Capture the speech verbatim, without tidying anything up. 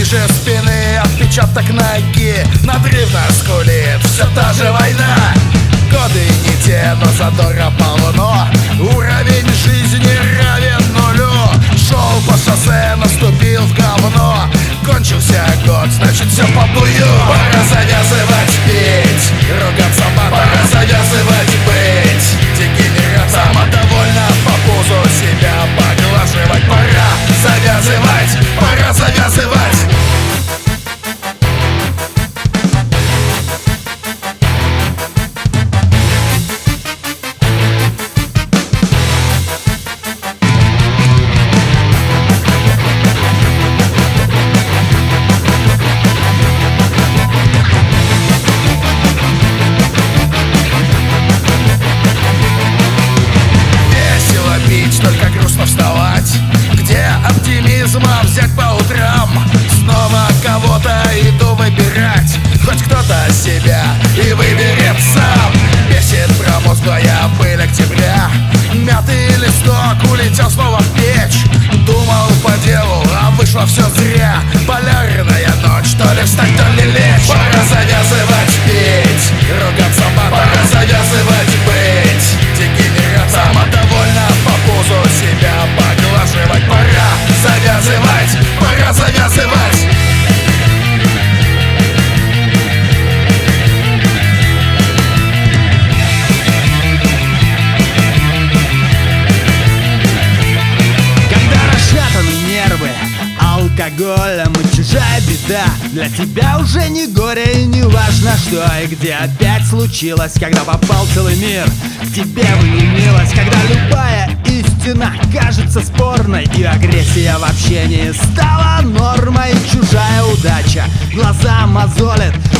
ниже спины отпечаток ноги, надрывно скулит все та же война. Годы не те, но задора полно, уровень жизни равен нулю. Шел по шоссе, наступил в говно, кончился год, значит все по бую. Пора завязывать пить, ругаться матом, пора завязывать быть дегенератом, самодовольно по пузу себя поглаживать. Пора завязывать, пора завязывать. Только грустно вставать. Где оптимизма взять по утрам? Снова кого-то иду выбирать. Хоть кто-то себя и выберет сам. Бесит промозглая пыль октября. Мятый листок улетел снова в печь. Думал по делу, а вышло все зря. Полярная ночь, то ли встать, то ли лечь. Пора завязывать пить, ругаться матом, пора завязывать быть дегенератом, самодовольно по пузу себя поглаживать. Пора завязывать, пора завязывать. Когда расшатаны нервы алкоголем и чужая беда, для тебя уже не горе и не важно что и где опять случилось. Когда попал целый мир к тебе влюбилась, когда любая истина кажется спорной и агрессия в общении стала нормой. Чужая удача глаза мозолит,